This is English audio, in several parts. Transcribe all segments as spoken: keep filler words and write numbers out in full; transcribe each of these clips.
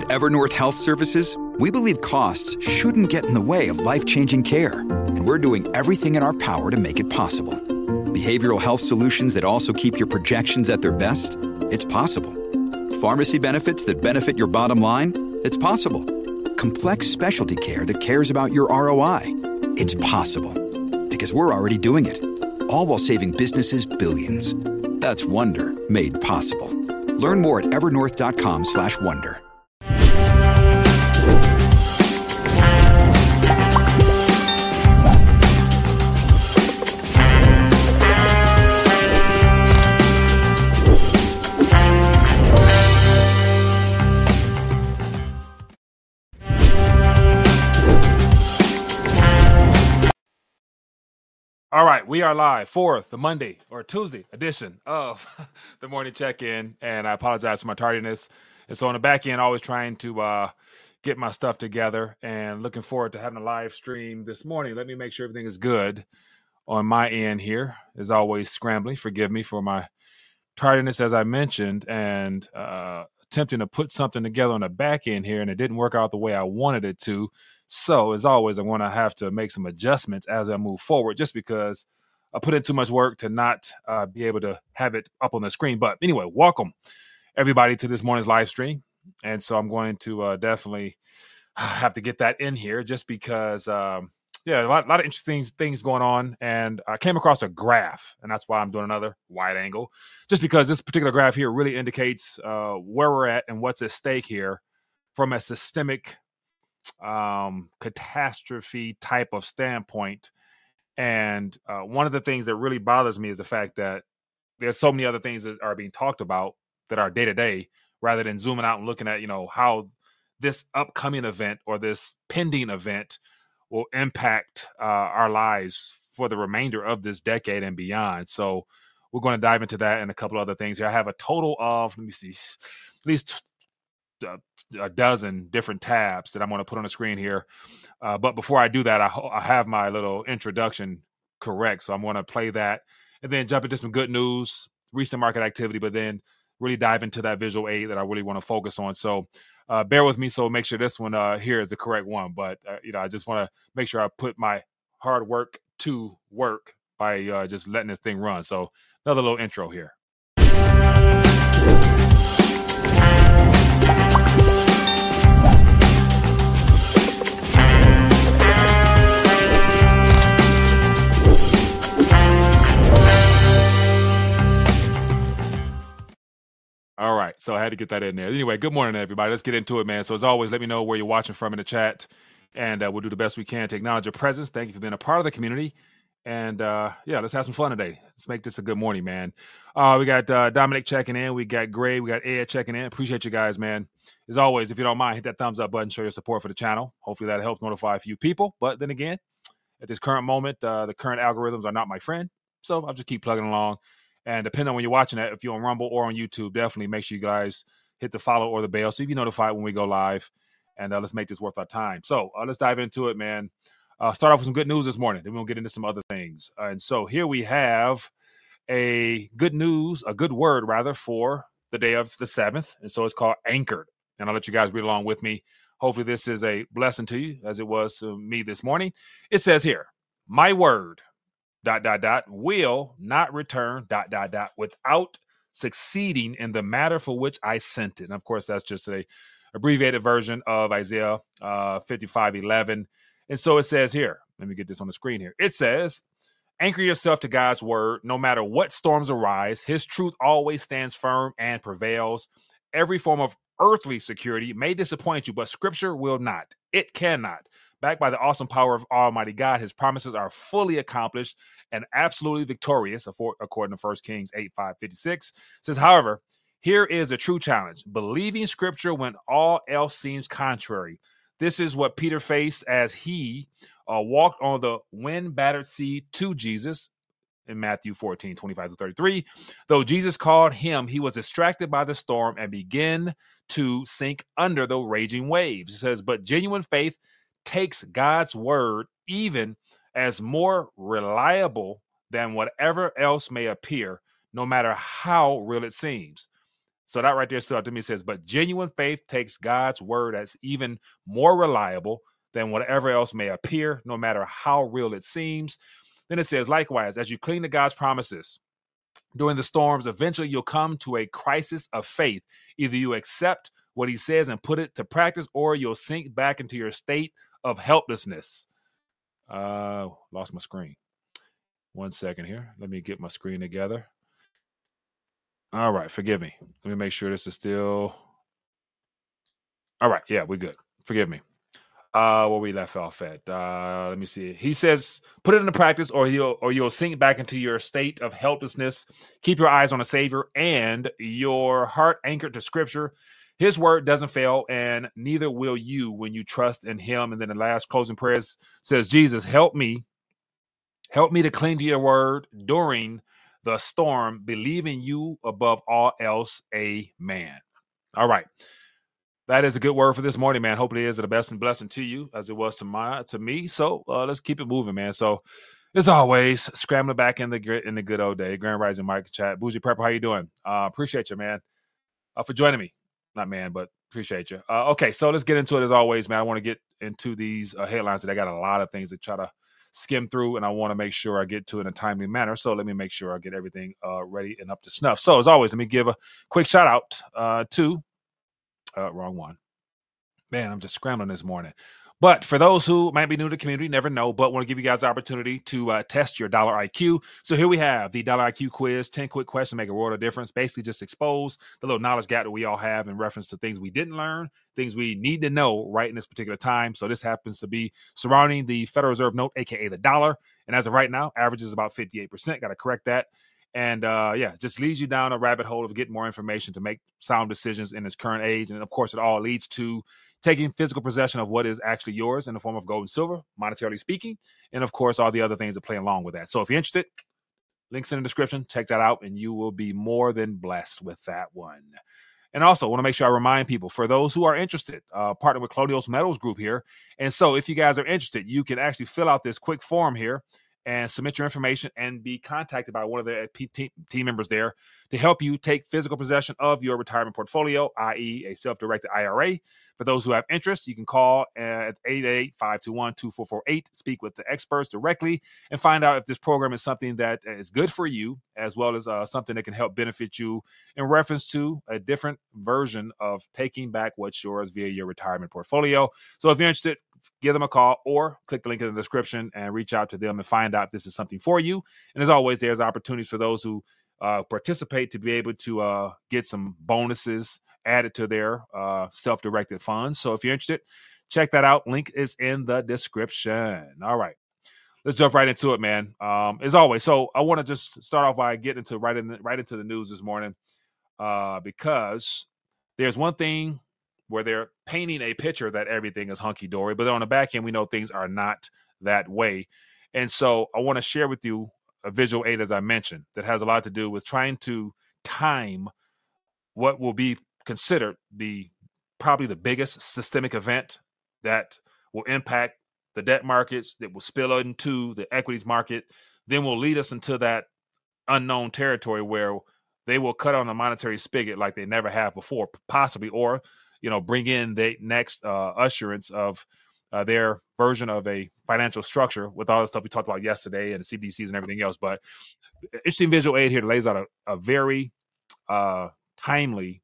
Evernorth Health Services, we believe costs shouldn't get in the way of life-changing care, and we're doing everything in our power to make it possible. Behavioral health solutions that also keep your projections at their best? It's possible. Pharmacy benefits that benefit your bottom line? It's possible. Complex specialty care that cares about your R O I? It's possible. Because we're already doing it. All while saving businesses billions. That's Wonder made possible. Learn more at evernorth.com slash wonder. All right, we are live for the Monday or Tuesday edition of the Morning Check-In, and I apologize for my tardiness. And so on the back end, always trying to uh, get my stuff together and looking forward to having a live stream this morning. Let me make sure everything is good on my end here. As always, scrambling. Forgive me for my tardiness, as I mentioned, and uh, attempting to put something together on the back end here, and it didn't work out the way I wanted it to. So, as always, I'm going to have to make some adjustments as I move forward, just because I put in too much work to not uh, be able to have it up on the screen. But anyway, welcome, everybody, to this morning's live stream. And so I'm going to uh, definitely have to get that in here just because, um, yeah, a lot, a lot of interesting things going on. And I came across a graph, and that's why I'm doing another wide angle, just because this particular graph here really indicates uh, where we're at and what's at stake here from a systemic um catastrophe type of standpoint. And uh, one of the things that really bothers me is the fact that there's so many other things that are being talked about that are day to day, rather than zooming out and looking at, you know, how this upcoming event or this pending event will impact uh, our lives for the remainder of this decade and beyond. So we're going to dive into that and a couple other things here. I have a total of, let me see, at least a dozen different tabs that I'm going to put on the screen here. Uh, but before I do that, I, ho- I have my little introduction correct. So I'm going to play that and then jump into some good news, recent market activity, but then really dive into that visual aid that I really want to focus on. So uh, bear with me. So make sure this one uh, here is the correct one. But, uh, you know, I just want to make sure I put my hard work to work by uh, just letting this thing run. So another little intro here. All right, so I had to get that in there. Anyway, good morning, everybody. Let's get into it, man. So as always, let me know where you're watching from in the chat, and uh, we'll do the best we can to acknowledge your presence. Thank you for being a part of the community. And, uh, yeah, let's have some fun today. Let's make this a good morning, man. Uh, we got uh, Dominic checking in. We got Gray. We got Ed checking in. Appreciate you guys, man. As always, if you don't mind, hit that thumbs up button. Show your support for the channel. Hopefully that helps notify a few people. But then again, at this current moment, uh, the current algorithms are not my friend. So I'll just keep plugging along. And depending on when you're watching it, if you're on Rumble or on YouTube, definitely make sure you guys hit the follow or the bell so you get notified when we go live. And uh, let's make this worth our time. So uh, let's dive into it, man. Uh, start off with some good news this morning. Then we'll get into some other things. Uh, and so here we have a good news, a good word, rather, for the day of the seventh. And so it's called anchored. And I'll let you guys read along with me. Hopefully this is a blessing to you as it was to me this morning. It says here, my word, dot, dot, dot, will not return, dot, dot, dot, without succeeding in the matter for which I sent it. And of course, that's just a abbreviated version of Isaiah uh, fifty-five eleven. And so it says here, let me get this on the screen here. It says, anchor yourself to God's word. No matter what storms arise, his truth always stands firm and prevails. Every form of earthly security may disappoint you, but scripture will not. It cannot. Backed by the awesome power of Almighty God, his promises are fully accomplished and absolutely victorious, according to First Kings eight, five, fifty-six. It says, however, here is a true challenge. Believing scripture when all else seems contrary. This is what Peter faced as he uh, walked on the wind-battered sea to Jesus in Matthew fourteen, twenty-five to thirty-three. Though Jesus called him, he was distracted by the storm and began to sink under the raging waves. It says, but genuine faith takes God's word even as more reliable than whatever else may appear, no matter how real it seems. So that right there stood out to me. It says, but genuine faith takes God's word as even more reliable than whatever else may appear, no matter how real it seems. Then it says, likewise, as you cling to God's promises during the storms, eventually you'll come to a crisis of faith. Either you accept what he says and put it to practice, or you'll sink back into your state of helplessness. Uh, lost my screen. One second here. Let me get my screen together. All right, forgive me. Let me make sure this is still. All right, yeah, we're good. Forgive me. Uh, where we left off at. Uh, let me see. He says, put it into practice, or you'll or you'll sink back into your state of helplessness. Keep your eyes on the Savior and your heart anchored to Scripture. His word doesn't fail, and neither will you when you trust in him. And then the last closing prayers says, Jesus, help me. Help me to cling to your word during the storm, believing you above all else. Amen. All right. That is a good word for this morning, man. Hopefully it is the best and blessing to you as it was to my to me. So uh, let's keep it moving, man. So as always, scrambling back in the grit in the good old day. Grand Rising Mike chat. Bougie Prepper, how you doing? Uh, appreciate you, man, uh, for joining me. Not man, but appreciate you. Uh, okay, so let's get into it as always, man. I want to get into these uh, headlines today. I got a lot of things to try to skim through, and I want to make sure I get to it in a timely manner. So let me make sure I get everything uh, ready and up to snuff. So as always, let me give a quick shout out uh, to uh, wrong one. Man, I'm just scrambling this morning. But for those who might be new to the community, never know, but want to give you guys the opportunity to uh, test your dollar I Q. So here we have the dollar I Q quiz, ten quick questions make a world of difference. Basically just expose the little knowledge gap that we all have in reference to things we didn't learn, things we need to know right in this particular time. So this happens to be surrounding the Federal Reserve note, A K A the dollar. And as of right now, average is about fifty-eight percent. Got to correct that. And uh, yeah, just leads you down a rabbit hole of getting more information to make sound decisions in this current age. And of course, it all leads to taking physical possession of what is actually yours in the form of gold and silver, monetarily speaking. And of course, all the other things that play along with that. So if you're interested, links in the description, check that out, and you will be more than blessed with that one. And also want to make sure I remind people, for those who are interested, uh, partner with Colonials Metals Group here. And so if you guys are interested, you can actually fill out this quick form here and submit your information and be contacted by one of the team members there to help you take physical possession of your retirement portfolio, that is a self-directed I R A. For those who have interest, you can call at eight eight eight, five two one, two four four eight, speak with the experts directly, and find out if this program is something that is good for you, as well as uh, something that can help benefit you in reference to a different version of taking back what's yours via your retirement portfolio. So if you're interested, give them a call or click the link in the description and reach out to them and find out if this is something for you. And as always, there's opportunities for those who uh, participate to be able to uh, get some bonuses added to their uh, self-directed funds. So if you're interested, check that out. Link is in the description. All right, let's jump right into it, man. Um, as always, so I want to just start off by getting into right in the, right into the news this morning uh, because there's one thing where they're painting a picture that everything is hunky-dory, but on the back end, we know things are not that way. And so I want to share with you a visual aid, as I mentioned, that has a lot to do with trying to time what will be considered the probably the biggest systemic event that will impact the debt markets, that will spill into the equities market, then will lead us into that unknown territory where they will cut on the monetary spigot like they never have before, possibly, or you know, bring in the next uh, usherance of uh, their version of a financial structure with all the stuff we talked about yesterday and the C B D Cs and everything else. But interesting visual aid here that lays out a, a very uh, timely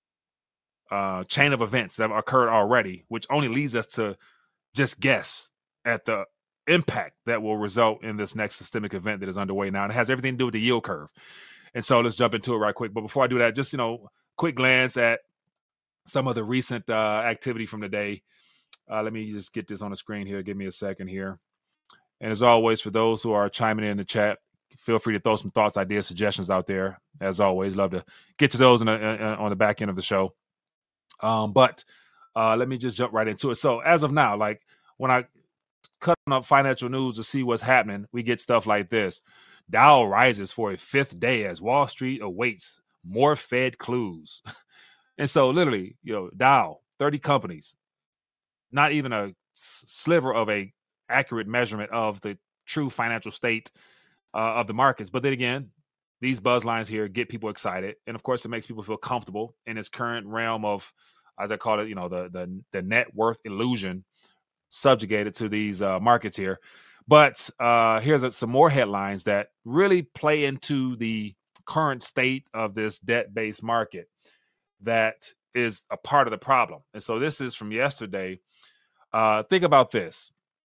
uh, chain of events that have occurred already, which only leads us to just guess at the impact that will result in this next systemic event that is underway now. And it has everything to do with the yield curve. And so let's jump into it right quick. But before I do that, just, you know, quick glance at some of the recent uh, activity from the day. Uh, let me just get this on the screen here. Give me a second here. And as always, for those who are chiming in the chat, feel free to throw some thoughts, ideas, suggestions out there. As always, love to get to those in a, in, on the back end of the show. Um, but uh, let me just jump right into it. So as of now, like when I cut up financial news to see what's happening, we get stuff like this. Dow rises for a fifth day as Wall Street awaits more Fed clues. And so literally, you know, Dow, thirty companies, not even a sliver of a accurate measurement of the true financial state uh, of the markets. But then again, these buzz lines here get people excited. And of course, it makes people feel comfortable in this current realm of, as I call it, you know, the the, the net worth illusion subjugated to these uh, markets here. But uh, here's a, some more headlines that really play into the current state of this debt-based market that is a part of the problem. And so this is from yesterday. Uh, think about this.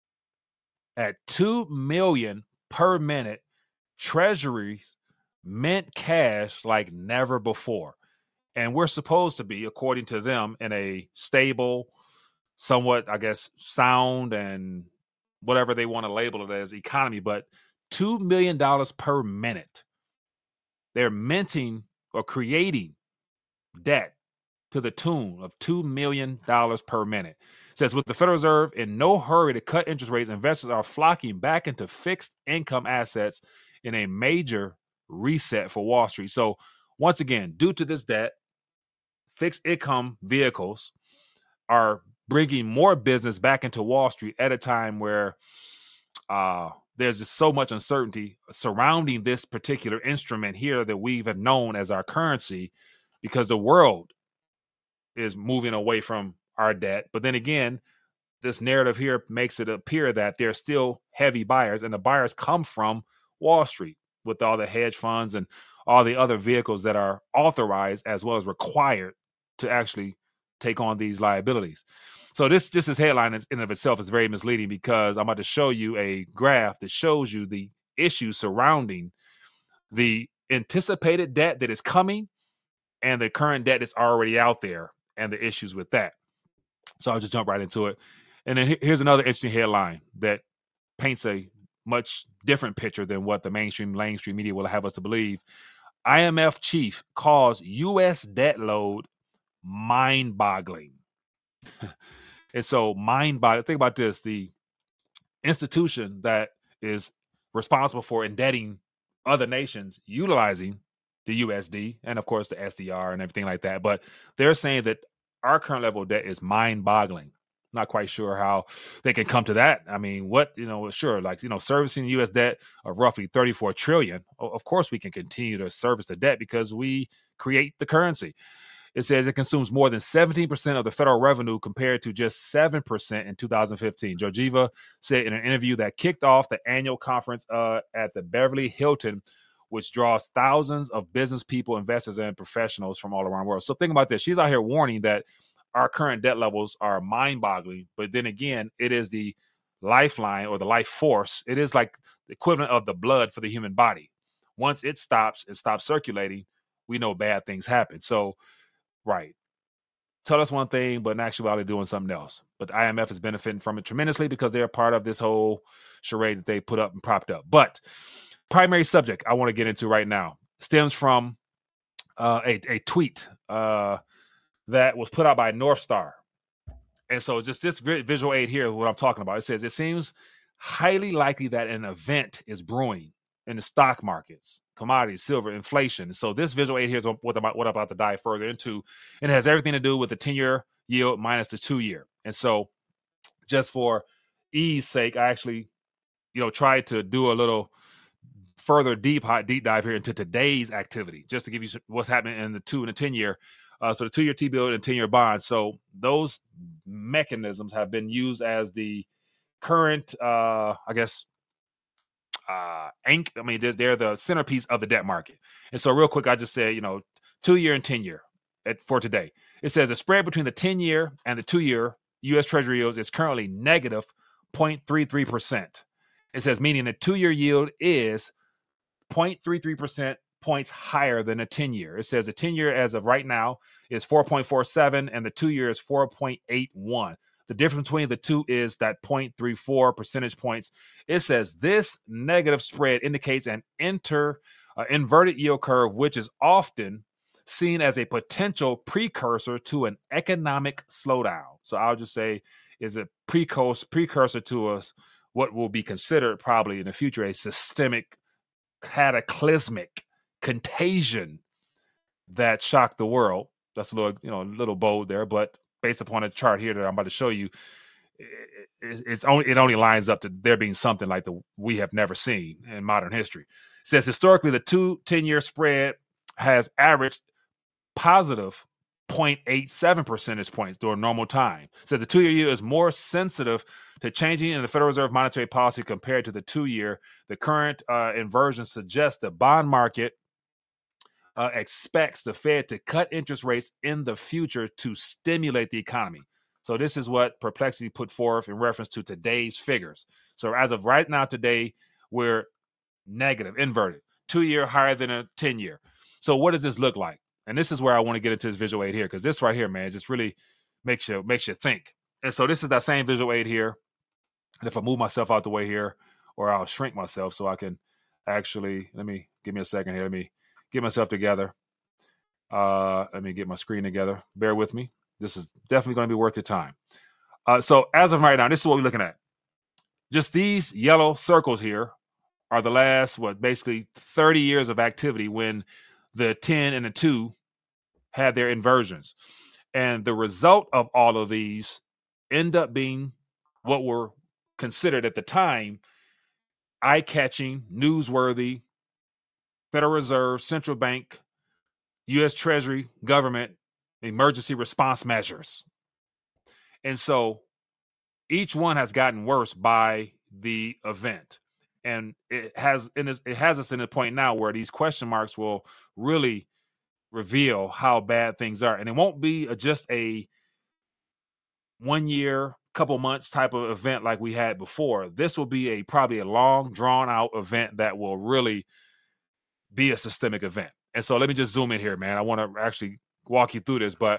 At two million dollars per minute, treasuries mint cash like never before. And we're supposed to be, according to them, in a stable, somewhat, I guess, sound and whatever they want to label it as economy, but two million dollars per minute. They're minting or creating debt to the tune of two million dollars per minute. It says, with the Federal Reserve in no hurry to cut interest rates, investors are flocking back into fixed income assets in a major reset for Wall Street. So once again, due to this debt, fixed income vehicles are bringing more business back into Wall Street at a time where uh, there's just so much uncertainty surrounding this particular instrument here that we have known as our currency, because the world is moving away from our debt. But then again, this narrative here makes it appear that there's still heavy buyers, and the buyers come from Wall Street with all the hedge funds and all the other vehicles that are authorized as well as required to actually take on these liabilities. So this just this headline in and of itself is very misleading, because I'm about to show you a graph that shows you the issues surrounding the anticipated debt that is coming and the current debt that's already out there and the issues with that. So I'll just jump right into it. And then here's another interesting headline that paints a much different picture than what the mainstream mainstream media will have us to believe. I M F chief calls U S debt load mind-boggling. And so mind-boggling. Think about this. The institution that is responsible for indebting other nations utilizing the U S D and, of course, the S D R and everything like that. But they're saying that our current level of debt is mind-boggling. Not quite sure how they can come to that. I mean, what, you know, sure, like, you know, servicing U S debt of roughly thirty-four trillion dollars. Of course, we can continue to service the debt because we create the currency. It says it consumes more than seventeen percent of the federal revenue compared to just seven percent in two thousand fifteen. Georgieva said in an interview that kicked off the annual conference uh, at the Beverly Hilton, which draws thousands of business people, investors, and professionals from all around the world. So think about this. She's out here warning that our current debt levels are mind-boggling. But then again, it is the lifeline or the life force. It is like the equivalent of the blood for the human body. Once it stops and stops circulating, we know bad things happen. So, right. Tell us one thing, but in actuality doing something else. But the I M F is benefiting from it tremendously because they're part of this whole charade that they put up and propped up. But primary subject I want to get into right now stems from uh, a, a tweet uh, that was put out by North Star. And so just this visual aid here is what I'm talking about. It says, it seems highly likely that an event is brewing in the stock markets, commodities, silver, inflation. So this visual aid here is what I'm, what I'm about to dive further into. And it has everything to do with the ten-year yield minus the two-year. And so just for ease sake, I actually, you know, tried to do a little further deep hot deep dive here into today's activity, just to give you what's happening in the two and the ten year. Uh, so the two year T-bill and ten year bonds. So those mechanisms have been used as the current, uh, I guess, uh, anch- I mean, they're, they're the centerpiece of the debt market. And so real quick, I just said, you know, two year and ten year at, for today. It says the spread between the ten year and the two year U S Treasury yields is currently negative zero point three three percent. It says meaning the two year yield is zero point three three percent points higher than a ten year. It says the ten year as of right now is four point four seven and the two year is four point eight one. The difference between the two is that zero point three four percentage points. It says this negative spread indicates an inter uh, inverted yield curve, which is often seen as a potential precursor to an economic slowdown. So I'll just say is a precursor precursor to us what will be considered probably in the future a systemic cataclysmic contagion that shocked the world. That's a little, you know, a little bold there, but based upon a chart here that I'm about to show you, it, it's only it only lines up to there being something like the we have never seen in modern history. says historically the two ten-year spread has averaged positive zero point eight seven percentage points during normal time. So the two-year yield is more sensitive to changing in the Federal Reserve monetary policy compared to the two-year. The current uh, inversion suggests the bond market uh, expects the Fed to cut interest rates in the future to stimulate the economy. So this is what Perplexity put forth in reference to today's figures. So as of right now today, we're negative, inverted, two-year higher than a ten-year. So what does this look like? And this is where I want to get into this visual aid here, because this right here, man, just really makes you makes you think. And so this is that same visual aid here. And if I move myself out the way here, or I'll shrink myself so I can actually, let me, give me a second here. Let me get myself together. Uh, let me get my screen together. Bear with me. This is definitely going to be worth your time. Uh, so as of right now, this is what we're looking at. Just these yellow circles here are the last, what, basically thirty years of activity when the ten and the two had their inversions. And the result of all of these end up being what were considered at the time eye-catching, newsworthy, Federal Reserve, central bank, U S Treasury, government, emergency response measures. And so each one has gotten worse by the event. And it has it has us in a point now where these question marks will really reveal how bad things are. And it won't be a, just a one year, couple months type of event like we had before. This will be a probably a long, drawn out event that will really be a systemic event. And so let me just zoom in here, man. I want to actually walk you through this. But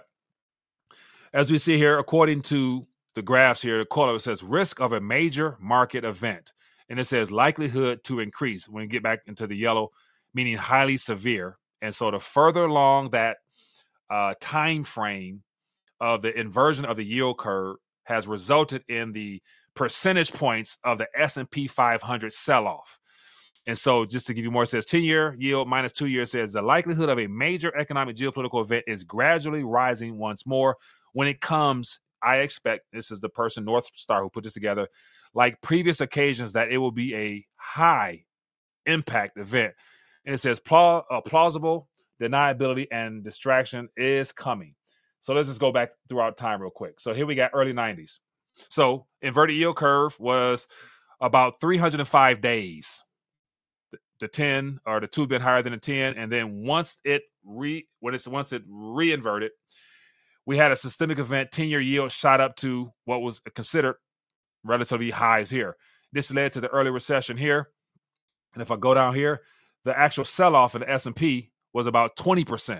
as we see here, according to the graphs here, the color says risk of a major market event. And it says likelihood to increase when you get back into the yellow, meaning highly severe. And so the further along that uh, time frame of the inversion of the yield curve has resulted in the percentage points of the S and P five hundred sell-off. And so just to give you more, it says ten-year yield minus two years says the likelihood of a major economic geopolitical event is gradually rising once more. When it comes, I expect, this is the person, North Star, who put this together, like previous occasions, that it will be a high impact event. And it says pla- uh, plausible deniability and distraction is coming. So let's just go back throughout time real quick. So here we got early nineties. So inverted yield curve was about three hundred five days. The ten or the two bit higher than the ten. And then once it re when it's once it reinverted, we had a systemic event. ten-year yield shot up to what was considered relatively highs here. This led to the early recession here. And if I go down here, the actual sell-off in the S and P was about twenty percent.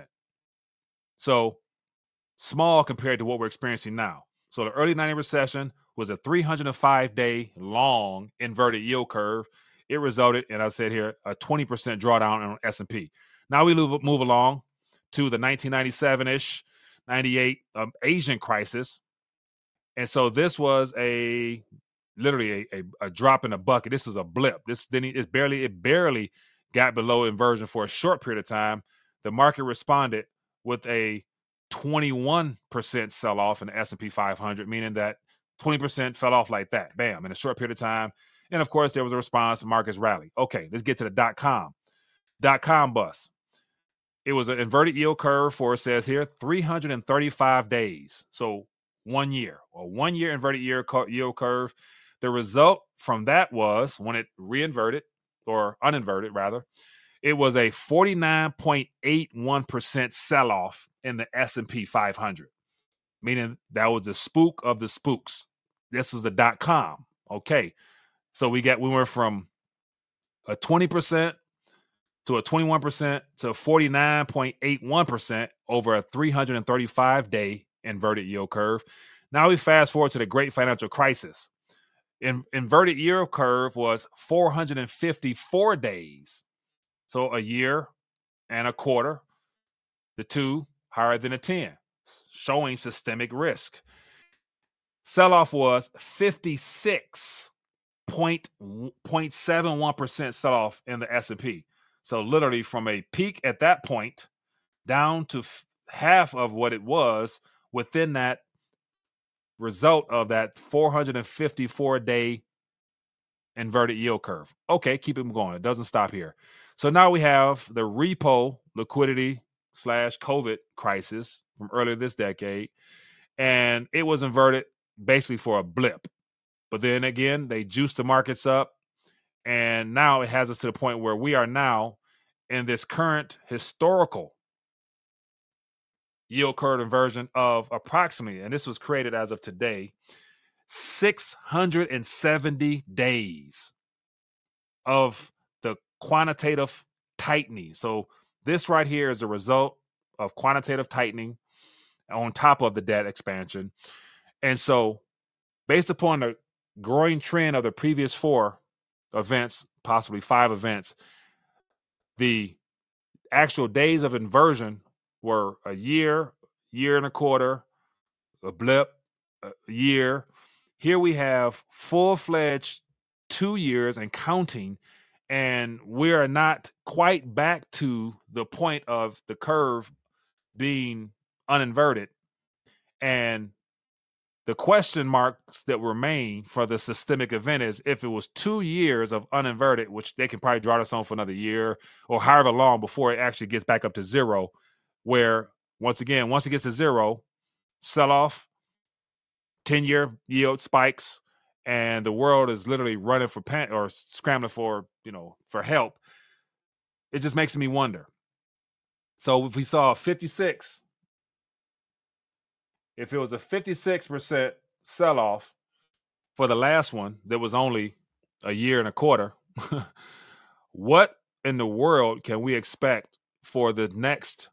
So small compared to what we're experiencing now. So the early nineties recession was a three hundred five day long inverted yield curve. It resulted, and I said here, a twenty percent drawdown on S and P. Now we move, move along to the nineteen ninety-seven-ish, ninety-eight um, Asian crisis. And so this was a literally a, a, a drop in a bucket. This was a blip. This didn't it barely it barely got below inversion for a short period of time. The market responded with a twenty-one percent sell-off in the S and P five hundred, meaning that twenty percent fell off like that, bam, in a short period of time. And of course, there was a response. Markets rally. Okay, let's get to the dot-com. Dot-com bust. It was an inverted yield curve for, it says here, three hundred thirty-five days. So one year, or one-year inverted yield curve. The result from that was, when it reinverted, or uninverted rather, it was a forty-nine point eight one percent sell-off in the S and P five hundred, meaning that was the spook of the spooks. This was the dot-com. Okay. So we got we went from a twenty percent to a twenty-one percent to forty-nine point eight one percent over a three hundred thirty-five day inverted yield curve. Now we fast forward to the great financial crisis. In, inverted yield curve was four hundred fifty-four days. So a year and a quarter, the two higher than a ten, showing systemic risk. Sell-off was fifty-six point seven one percent sell-off in the S and P. So literally from a peak at that point down to f- half of what it was within that result of that four hundred fifty-four day inverted yield curve. Okay, keep it going. It doesn't stop here. So now we have the repo liquidity slash COVID crisis from earlier this decade. And it was inverted basically for a blip. But then again, they juiced the markets up. And now it has us to the point where we are now in this current historical yield curve inversion of approximately, and this was created as of today, six hundred seventy days of the quantitative tightening. So this right here is a result of quantitative tightening on top of the debt expansion. And so based upon the growing trend of the previous four events, possibly five events, the actual days of inversion were a year, year and a quarter, a blip, a year. Here we have full-fledged two years and counting, and we are not quite back to the point of the curve being uninverted. And the question marks that remain for the systemic event is if it was two years of uninverted, which they can probably draw this on for another year or however long before it actually gets back up to zero, where once again, once it gets to zero, sell off, ten-year yield spikes, and the world is literally running for pan or scrambling for, you know, for help. It just makes me wonder. So if we saw fifty-six, if it was a fifty-six percent sell-off for the last one that was only a year and a quarter, what in the world can we expect for the next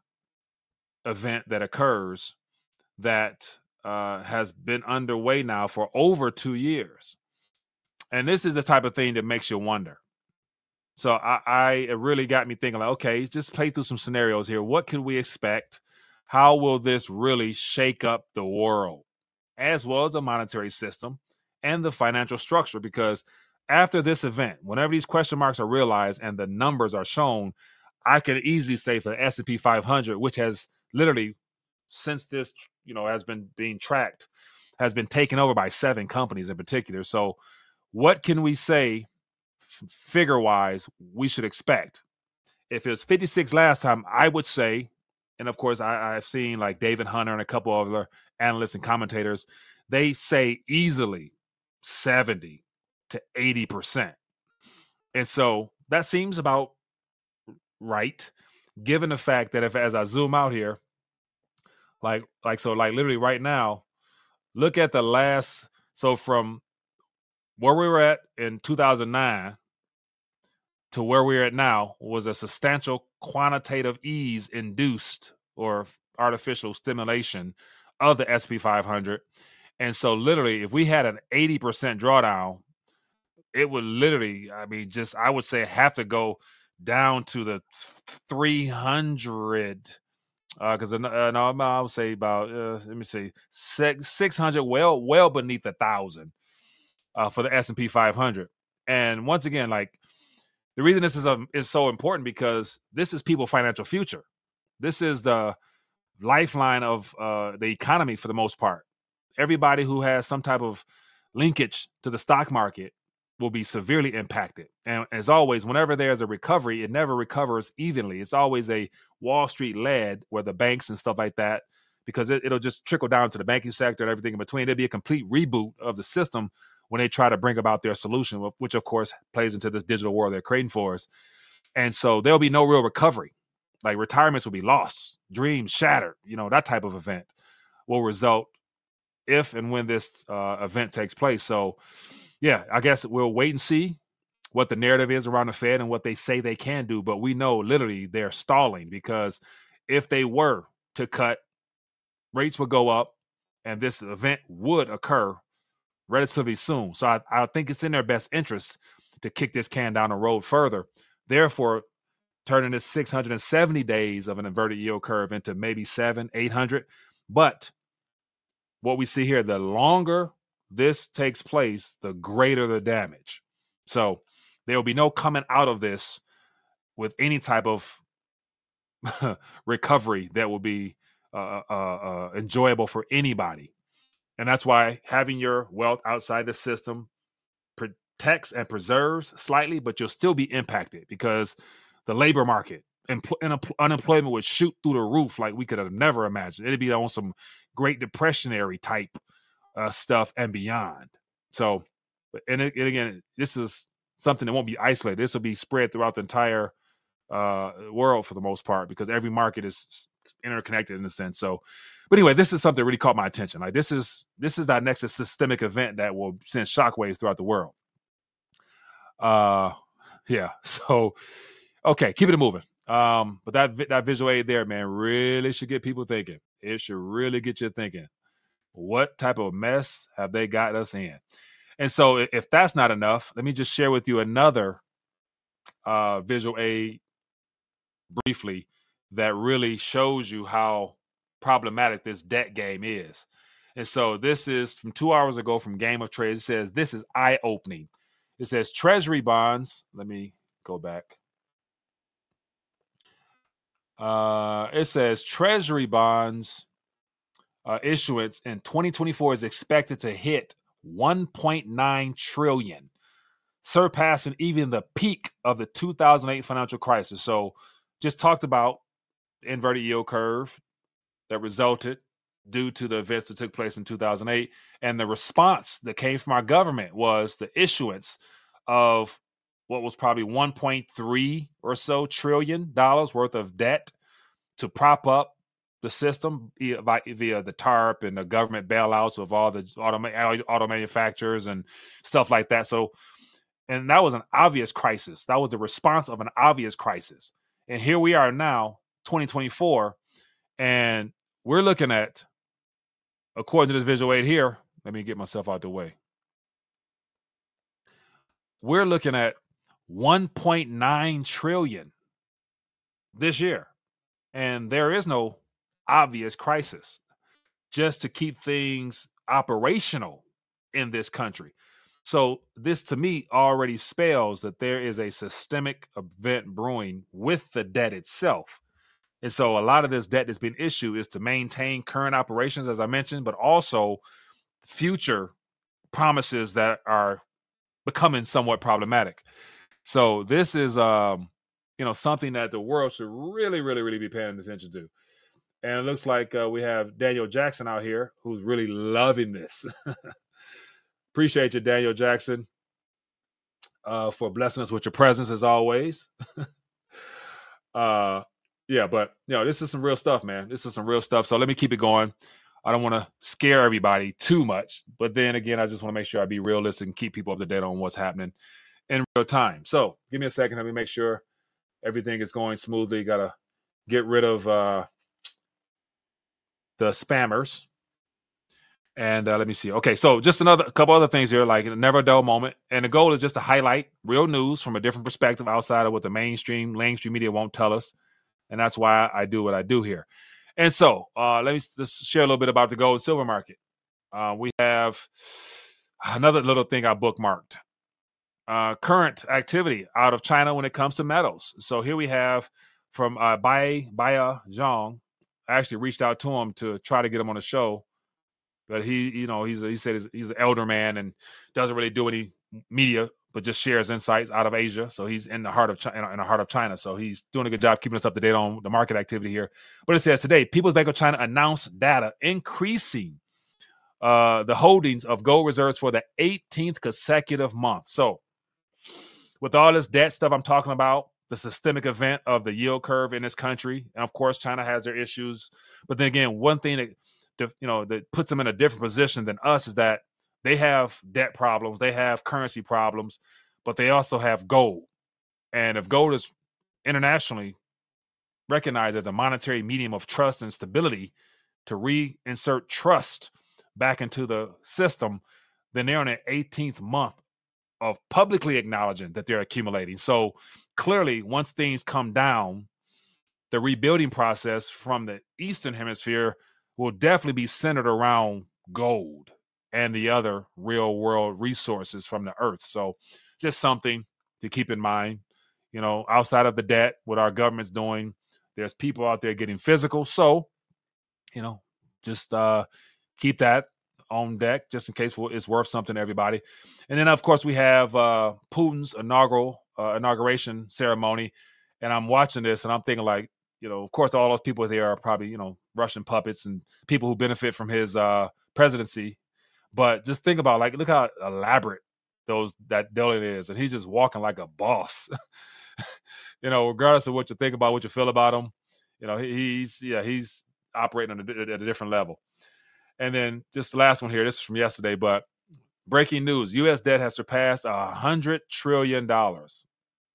event that occurs that uh, has been underway now for over two years? And this is the type of thing that makes you wonder. So I, I it really got me thinking, like, okay, just play through some scenarios here. What can we expect? How will this really shake up the world, as well as the monetary system and the financial structure? Because after this event, whenever these question marks are realized and the numbers are shown, I could easily say for the S and P five hundred, which has literally, since this, you know, has been being tracked, has been taken over by seven companies in particular. So what can we say f- figure-wise we should expect? If it was fifty-six last time, I would say, and of course I, I've seen like David Hunter and a couple of other analysts and commentators, they say easily seventy to eighty percent. And so that seems about right, given the fact that if, as I zoom out here, like, like, so like literally right now, look at the last, so from where we were at in two thousand nine to where we're at now was a substantial quantitative ease induced or artificial stimulation of the S and P five hundred. And so literally, if we had an eighty percent drawdown, it would literally, I mean, just, I would say have to go down to the three hundred, because uh, uh, no, I would say about, uh, let me see, six hundred, well, well beneath a thousand uh, for the S and P five hundred. And once again, like, the reason this is, a, is so important because this is people's financial future. This is the lifeline of uh, the economy for the most part. Everybody who has some type of linkage to the stock market will be severely impacted. And as always, whenever there's a recovery, it never recovers evenly. It's always a Wall Street led, where the banks and stuff like that, because it, it'll just trickle down to the banking sector and everything in between. There'll be a complete reboot of the system when they try to bring about their solution, which of course plays into this digital world they're creating for us. And so there'll be no real recovery. Like retirements will be lost, dreams shattered, you know, that type of event will result if and when this uh, event takes place. So yeah, I guess we'll wait and see what the narrative is around the Fed and what they say they can do. But we know literally they're stalling, because if they were to cut, rates would go up and this event would occur relatively soon. So I, I think it's in their best interest to kick this can down the road further. Therefore, turning this six hundred seventy days of an inverted yield curve into maybe seven, eight hundred. But what we see here, the longer this takes place, the greater the damage. So there will be no coming out of this with any type of recovery that will be uh, uh, uh, enjoyable for anybody. And that's why having your wealth outside the system protects and preserves slightly, but you'll still be impacted, because the labor market. And unemployment would shoot through the roof like we could have never imagined. It'd be on some Great Depressionary type uh, stuff and beyond. So, and, it, and again, this is something that won't be isolated. This will be spread throughout the entire uh, world for the most part, because every market is interconnected in a sense. So, but anyway, this is something that really caught my attention. Like this is this is that next systemic event that will send shockwaves throughout the world. Uh, yeah. So, okay, keep it moving. Um, but that that visual aid there, man, really should get people thinking. It should really get you thinking. What type of mess have they got us in? And so if that's not enough, let me just share with you another uh, visual aid briefly that really shows you how problematic this debt game is. And so this is from two hours ago from Game of Trade. It says, this is eye-opening. It says treasury bonds. Let me go back. Uh, it says treasury bonds uh, issuance in twenty twenty-four is expected to hit one point nine trillion dollars, surpassing even the peak of the two thousand eight financial crisis. So just talked about the inverted yield curve that resulted due to the events that took place in two thousand eight. And the response that came from our government was the issuance of what was probably one point three or so trillion dollars worth of debt to prop up the system via, via the TARP and the government bailouts of all the auto, auto manufacturers and stuff like that. So, and that was an obvious crisis. That was the response of an obvious crisis. And here we are now, twenty twenty-four, and we're looking at, according to this visual aid here, let me get myself out the way. We're looking at one point nine trillion this year. And there is no obvious crisis, just to keep things operational in this country. So this to me already spells that there is a systemic event brewing with the debt itself. And so a lot of this debt that's been issued is to maintain current operations, as I mentioned, but also future promises that are becoming somewhat problematic. So this is, um, you know, something that the world should really, really, really be paying attention to. And it looks like uh, we have Daniel Jackson out here who's really loving this. Appreciate you, Daniel Jackson, uh, for blessing us with your presence as always. uh, yeah, but, you know, this is some real stuff, man. This is some real stuff. So let me keep it going. I don't want to scare everybody too much. But then again, I just want to make sure I be realistic and keep people up to date on what's happening in real time. So give me a second. Let me make sure everything is going smoothly. Got to get rid of uh, the spammers. And uh, let me see. Okay, so just another a couple other things here, like a never dull moment. And the goal is just to highlight real news from a different perspective outside of what the mainstream, mainstream media won't tell us. And that's why I do what I do here. And so uh, let me just share a little bit about the gold and silver market. Uh, we have another little thing I bookmarked. Uh, current activity out of China when it comes to metals. So here we have from uh, Bai Baya Zhang. I actually reached out to him to try to get him on the show. But he, you know, he's he said he's, he's an elder man and doesn't really do any media, but just shares insights out of Asia. So he's in the heart of China, in the heart of China. So he's doing a good job keeping us up to date on the market activity here. But it says today, People's Bank of China announced data increasing uh, the holdings of gold reserves for the eighteenth consecutive month. So with all this debt stuff I'm talking about, the systemic event of the yield curve in this country, and of course China has their issues. But then again, one thing that you know, that puts them in a different position than us is that they have debt problems, they have currency problems, but they also have gold. And if gold is internationally recognized as a monetary medium of trust and stability to reinsert trust back into the system, then they're on their eighteenth month of publicly acknowledging that they're accumulating. So clearly, once things come down, the rebuilding process from the Eastern Hemisphere will definitely be centered around gold and the other real world resources from the earth. So just something to keep in mind, you know, outside of the debt, what our government's doing, there's people out there getting physical. So, you know, just uh, keep that on deck just in case it's worth something to everybody. And then, of course, we have uh, Putin's inaugural uh, inauguration ceremony. And I'm watching this and I'm thinking like, you know, of course, all those people there are probably, you know, Russian puppets and people who benefit from his uh, presidency. But just think about, like, look how elaborate those that building is. And he's just walking like a boss, you know, regardless of what you think about, what you feel about him. You know, he, he's, yeah, he's operating on a, at a different level. And then just the last one here, this is from yesterday, but breaking news, U S debt has surpassed one hundred trillion dollars.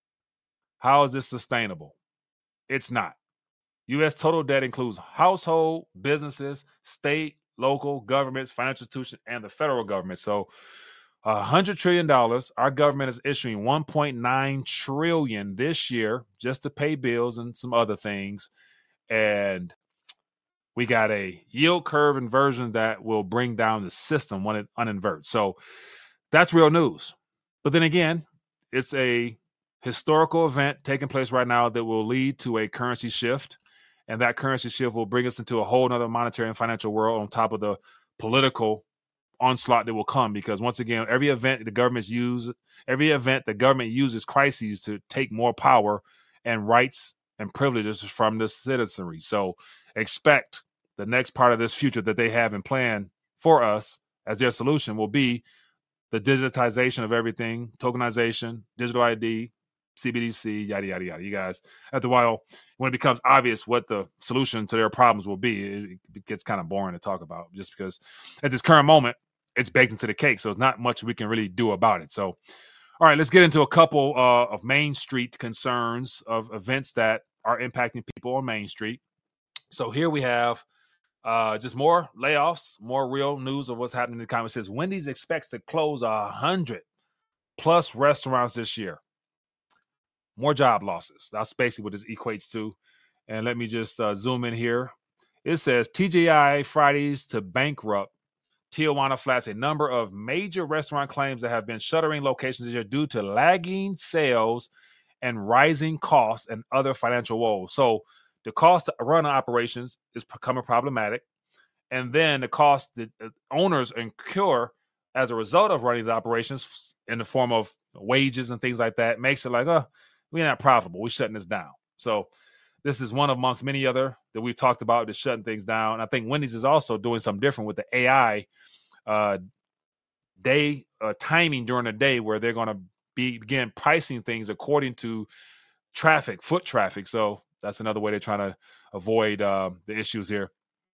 How is this sustainable? It's not. U S total debt includes household, businesses, state, local governments, financial institutions, and the federal government. So one hundred trillion dollars, our government is issuing one point nine trillion dollars this year just to pay bills and some other things. And we got a yield curve inversion that will bring down the system when it uninverts. So that's real news. But then again, it's a historical event taking place right now that will lead to a currency shift. And that currency shift will bring us into a whole nother monetary and financial world on top of the political onslaught that will come. Because once again, every event the government's use, every event the government uses crises to take more power and rights and privileges from the citizenry. So expect the next part of this future that they have in plan for us as their solution will be the digitization of everything, tokenization, digital I D, C B D C, yada, yada, yada. You guys, after a while, when it becomes obvious what the solution to their problems will be, it, it gets kind of boring to talk about just because at this current moment, it's baked into the cake. So it's not much we can really do about it. So, all right, let's get into a couple uh, of Main Street concerns of events that are impacting people on Main Street. So here we have uh, just more layoffs, more real news of what's happening in the economy. It says Wendy's expects to close one hundred plus restaurants this year. More job losses. That's basically what this equates to. And let me just uh, zoom in here. It says T G I Fridays to bankrupt Tijuana Flats, a number of major restaurant claims that have been shuttering locations this year due to lagging sales and rising costs and other financial woes. So the cost to run operations is becoming problematic. And then the cost that owners incur as a result of running the operations in the form of wages and things like that makes it like, oh, we're not profitable. We're shutting this down. So this is one amongst many other that we've talked about that's shutting things down. I think Wendy's is also doing something different with the A I uh, day uh, timing during the day where they're going to be begin pricing things according to traffic, foot traffic. So that's another way they're trying to avoid uh, the issues here.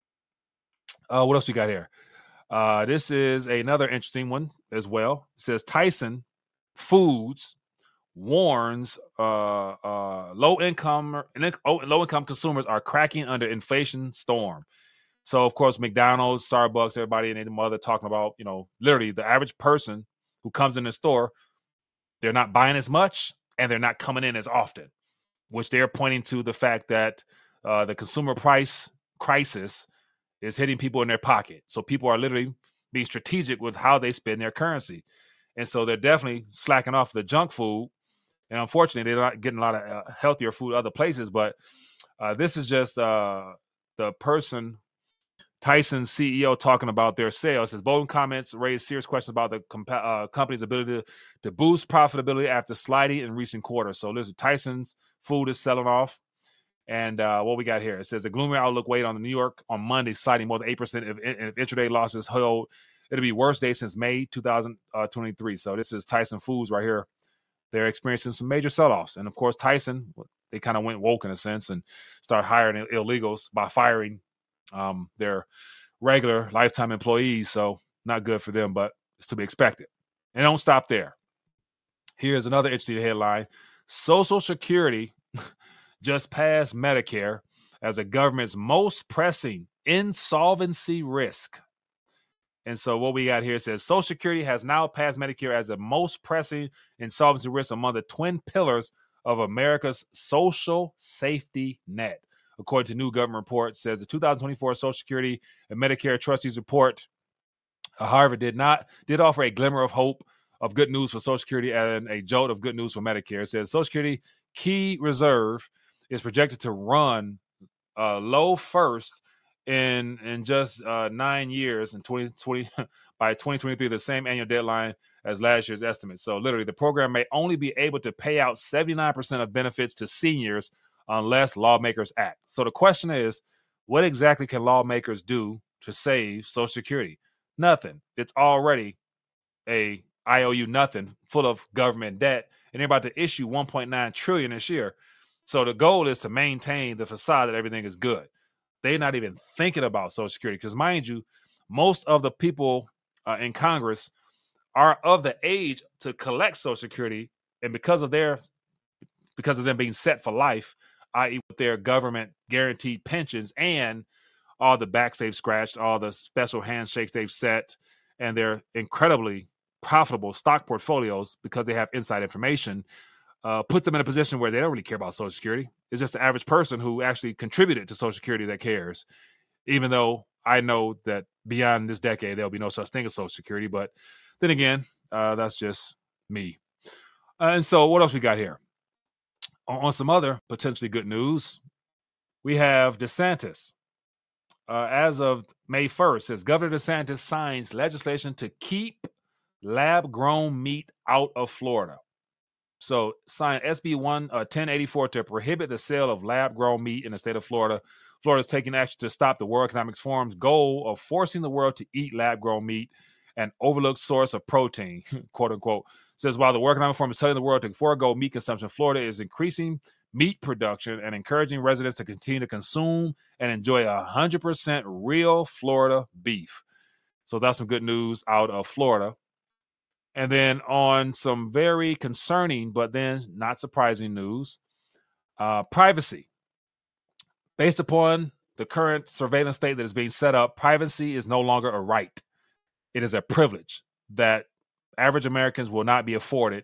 Uh, what else we got here? Uh, this is another interesting one as well. It says Tyson Foods warns uh, uh, low-income low-income consumers are cracking under inflation storm. So, of course, McDonald's, Starbucks, everybody and their mother talking about, you know, literally the average person who comes in the store, they're not buying as much and they're not coming in as often, which they're pointing to the fact that uh, the consumer price crisis is hitting people in their pocket. So people are literally being strategic with how they spend their currency. And so they're definitely slacking off the junk food. And unfortunately, they're not getting a lot of uh, healthier food other places. But uh, this is just uh, the person, Tyson's C E O, talking about their sales. His bold comments raised serious questions about the comp- uh, company's ability to, to boost profitability after sliding in recent quarters. So listen, Tyson's food is selling off. And uh, what we got here, it says the gloomy outlook weighed on the New York on Monday, citing more than eight percent of, of intraday losses held. It'll be worst day since May two thousand twenty-three. So this is Tyson Foods right here. They're experiencing some major sell-offs. And, of course, Tyson, they kind of went woke in a sense and started hiring illegals by firing um, their regular lifetime employees. So not good for them, but it's to be expected. And don't stop there. Here's another interesting headline. Social Security just passed Medicare as the government's most pressing insolvency risk. And so what we got here says Social Security has now passed Medicare as the most pressing insolvency risk among the twin pillars of America's social safety net. According to new government report, says the two thousand twenty-four Social Security and Medicare trustees report, uh, however, did not did offer a glimmer of hope of good news for Social Security and a jolt of good news for Medicare. It says Social Security key reserve is projected to run uh, low first in in just uh, nine years in twenty twenty by twenty twenty-three, the same annual deadline as last year's estimate. So literally, the program may only be able to pay out seventy-nine percent of benefits to seniors unless lawmakers act. So the question is, what exactly can lawmakers do to save Social Security? Nothing. It's already a I O U nothing, full of government debt, and they're about to issue one point nine trillion dollars this year. So the goal is to maintain the facade that everything is good. They're not even thinking about Social Security because, mind you, most of the people uh, in Congress are of the age to collect Social Security, and because of their because of them being set for life, that is, with their government guaranteed pensions and all the backs they've scratched, all the special handshakes they've set, and their incredibly profitable stock portfolios because they have inside information, uh, put them in a position where they don't really care about Social Security. It's just the average person who actually contributed to Social Security that cares, even though I know that beyond this decade, there'll be no such thing as Social Security. But then again, uh, that's just me. Uh, and so what else we got here? On, on some other potentially good news, we have DeSantis. Uh, as of May first, says Governor DeSantis signs legislation to keep lab-grown meat out of Florida. So sign S B one uh, ten eighty-four to prohibit the sale of lab-grown meat in the state of Florida. Florida is taking action to stop the World Economic Forum's goal of forcing the world to eat lab-grown meat, an overlooked source of protein, quote unquote. It says while the World Economic Forum is telling the world to forego meat consumption, Florida is increasing meat production and encouraging residents to continue to consume and enjoy one hundred percent real Florida beef. So that's some good news out of Florida. And then on some very concerning, but then not surprising news, uh, privacy. Based upon the current surveillance state that is being set up, privacy is no longer a right. It is a privilege that average Americans will not be afforded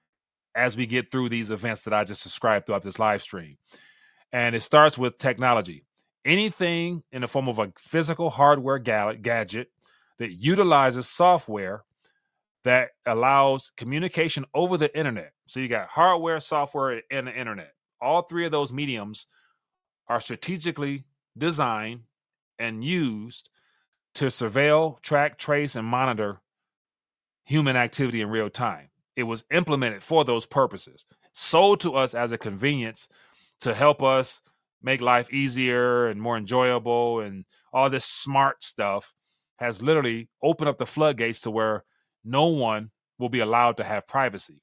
as we get through these events that I just described throughout this live stream. And it starts with technology. Anything in the form of a physical hardware gadget that utilizes software that allows communication over the internet. So you got hardware, software, and the internet. All three of those mediums are strategically designed and used to surveil, track, trace, and monitor human activity in real time. It was implemented for those purposes, sold to us as a convenience to help us make life easier and more enjoyable, and all this smart stuff has literally opened up the floodgates to where no one will be allowed to have privacy.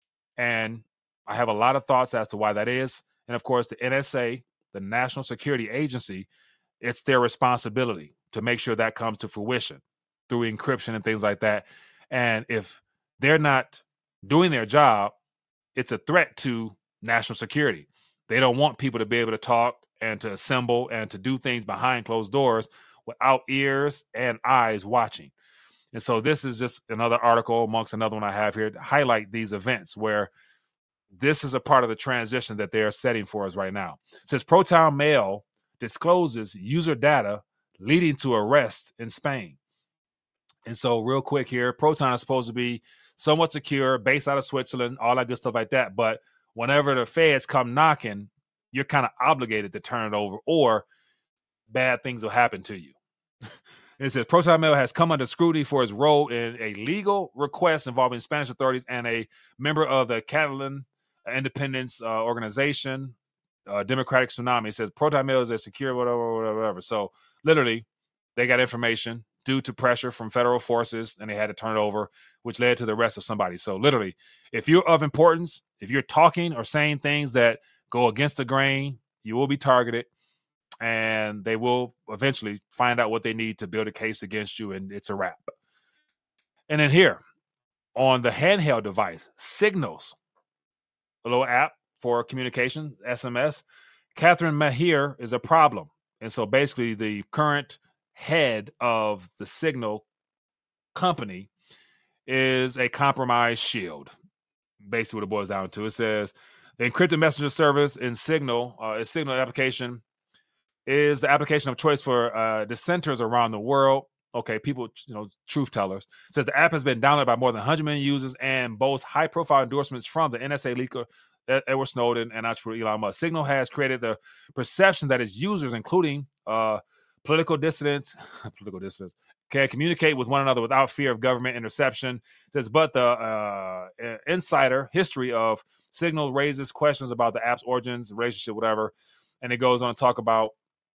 And I have a lot of thoughts as to why that is. And of course, the N S A, the National Security Agency, it's their responsibility to make sure that comes to fruition through encryption and things like that. And if they're not doing their job, it's a threat to national security. They don't want people to be able to talk and to assemble and to do things behind closed doors without ears and eyes watching. And so this is just another article amongst another one I have here to highlight these events where this is a part of the transition that they are setting for us right now. It says Proton Mail discloses user data leading to arrest in Spain. And so real quick here, Proton is supposed to be somewhat secure, based out of Switzerland, all that good stuff like that. But whenever the feds come knocking, you're kind of obligated to turn it over or bad things will happen to you. It says Proton Mail has come under scrutiny for its role in a legal request involving Spanish authorities and a member of the Catalan Independence uh, Organization, uh, Democratic Tsunami. It says Proton Mail is a secure whatever, whatever, whatever. So literally, they got information due to pressure from federal forces, and they had to turn it over, which led to the arrest of somebody. So literally, if you're of importance, if you're talking or saying things that go against the grain, you will be targeted. And they will eventually find out what they need to build a case against you, and it's a wrap. And then here, on the handheld device, Signals, a little app for communication, S M S, Catherine Mahir is a problem. And so basically the current head of the Signal company is a compromised shield, basically what it boils down to. It says the encrypted messenger service in Signal, uh, a Signal application, is the application of choice for uh, dissenters around the world. Okay, people, you know, truth tellers. It says the app has been downloaded by more than one hundred million users and boasts high-profile endorsements from the N S A leaker Edward Snowden and entrepreneur Elon Musk. Signal has created the perception that its users, including uh, Political dissidents, political dissidents can communicate with one another without fear of government interception. It says, but the uh, insider history of Signal raises questions about the app's origins, relationship, whatever. And it goes on to talk about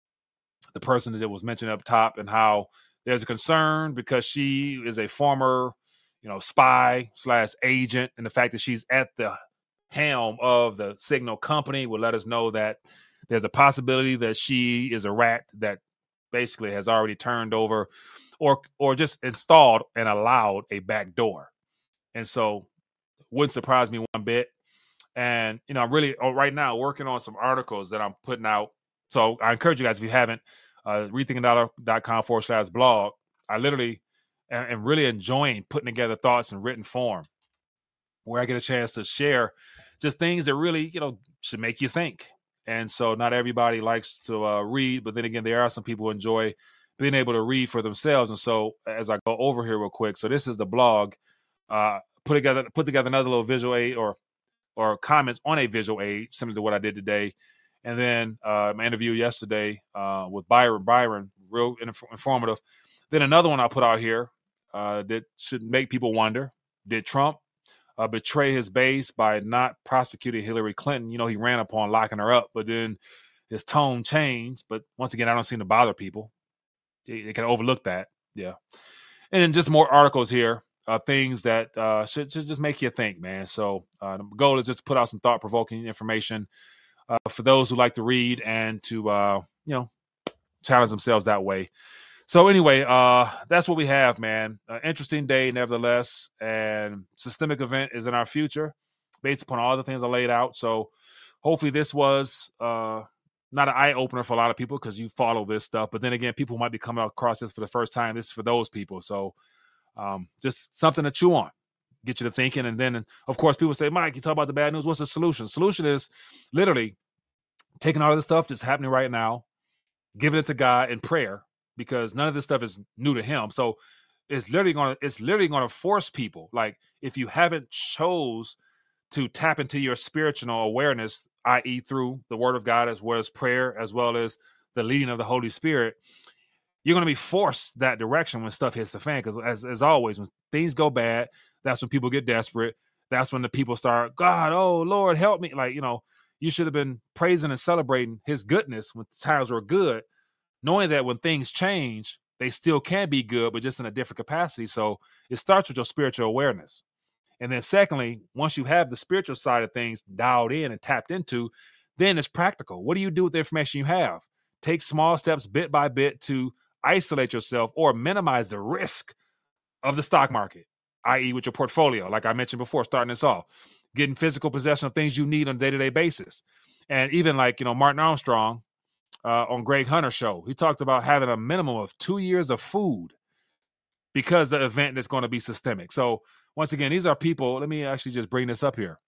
the person that was mentioned up top and how there's a concern because she is a former, you know, spy slash agent. And the fact that she's at the helm of the Signal company will let us know that there's a possibility that she is a rat that basically has already turned over or or just installed and allowed a back door. And so wouldn't surprise me one bit. And, you know, I'm really oh, right now working on some articles that I'm putting out. So I encourage you guys, if you haven't, uh, rethinking.com forward slash blog. I literally am, am really enjoying putting together thoughts in written form where I get a chance to share just things that really, you know, should make you think. And so not everybody likes to uh, read, but then again, there are some people who enjoy being able to read for themselves. And so as I go over here real quick, so this is the blog, uh, put together, put together another little visual aid or or comments on a visual aid, similar to what I did today. And then uh, my interview yesterday uh, with Byron, Byron, real inf- informative. Then another one I put out here uh, that should make people wonder, did Trump uh, betray his base by not prosecuting Hillary Clinton? You know, he ran upon locking her up, but then his tone changed. But once again, I don't seem to bother people. They, they can overlook that. Yeah. And then just more articles here. Uh, things that uh, should, should just make you think, man. So uh, the goal is just to put out some thought-provoking information uh, for those who like to read and to, uh, you know, challenge themselves that way. So anyway, uh, that's what we have, man. Uh, interesting day, nevertheless. And systemic event is in our future based upon all the things I laid out. So hopefully this was uh, not an eye-opener for a lot of people because you follow this stuff. But then again, people might be coming across this for the first time. This is for those people. So Um, just something to chew on, get you to thinking. And then, of course, people say, Mike, you talk about the bad news. What's the solution? The solution is literally taking all of the stuff that's happening right now, giving it to God in prayer, because none of this stuff is new to him. So it's literally going to, it's literally going to force people. Like if you haven't chose to tap into your spiritual awareness, that is through the word of God, as well as prayer, as well as the leading of the Holy Spirit, you're going to be forced that direction when stuff hits the fan. Because as, as always, when things go bad, that's when people get desperate. That's when the people start, God, oh, Lord, help me. Like, you know, you should have been praising and celebrating his goodness when times were good, knowing that when things change, they still can be good, but just in a different capacity. So it starts with your spiritual awareness. And then secondly, once you have the spiritual side of things dialed in and tapped into, then it's practical. What do you do with the information you have? Take small steps bit by bit to isolate yourself or minimize the risk of the stock market, that is with your portfolio. Like I mentioned before, starting this off, getting physical possession of things you need on a day-to-day basis. And even like, you know, Martin Armstrong uh, on Greg Hunter's show, he talked about having a minimum of two years of food because the event is going to be systemic. So once again, these are people, let me actually just bring this up here.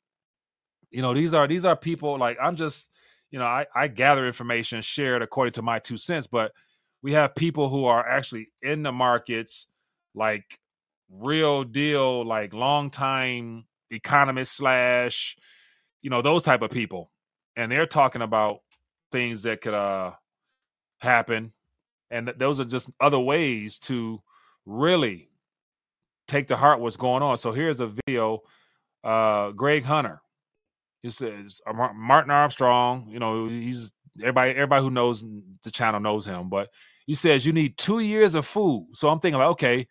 You know, these are, these are people like, I'm just, you know, I, I gather information shared according to my two cents, but we have people who are actually in the markets, like real deal, like long time economists slash, you know, those type of people. And they're talking about things that could uh, happen. And th- those are just other ways to really take to heart what's going on. So here's a video, uh, Greg Hunter. He says uh, Martin Armstrong, you know, he's everybody, everybody who knows the channel knows him, but he says you need two years of food. So I'm thinking like, okay,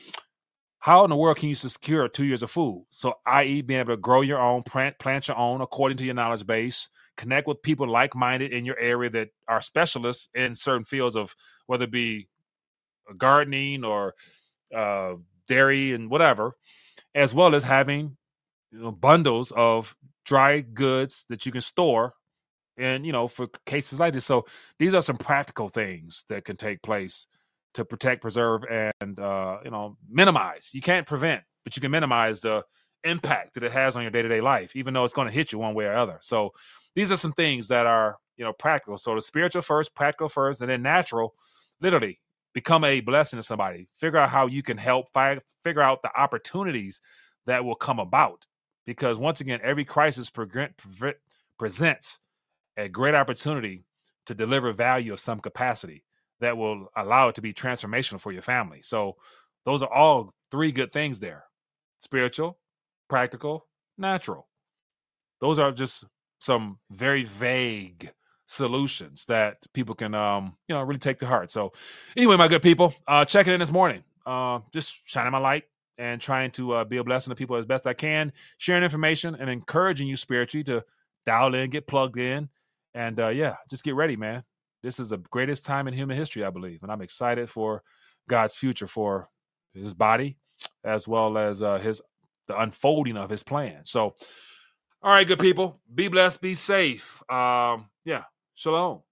how in the world can you secure two years of food? So that is being able to grow your own, plant, plant your own according to your knowledge base, connect with people like-minded in your area that are specialists in certain fields of whether it be gardening or uh, dairy and whatever, as well as having, you know, bundles of dry goods that you can store. And, you know, for cases like this. So these are some practical things that can take place to protect, preserve, and, uh, you know, minimize. You can't prevent, but you can minimize the impact that it has on your day-to-day life, even though it's going to hit you one way or other. So these are some things that are, you know, practical. So the spiritual first, practical first, and then natural, literally become a blessing to somebody. Figure out how you can help, fi- figure out the opportunities that will come about. Because once again, every crisis pre- pre- presents a great opportunity to deliver value of some capacity. that will allow it to be transformational for your family. So those are all three good things there: spiritual, practical, natural. Those are just some very vague solutions that people can, um, you know, really take to heart. So anyway, my good people, uh, checking in this morning, uh, just shining my light and trying to uh, be a blessing to people as best I can, sharing information and encouraging you spiritually to dial in, get plugged in, and uh, yeah, just get ready, man. This is the greatest time in human history, I believe, and I'm excited for God's future for his body as well as uh, his the unfolding of his plan. So, all right, good people, be blessed, be safe. Um, yeah, shalom.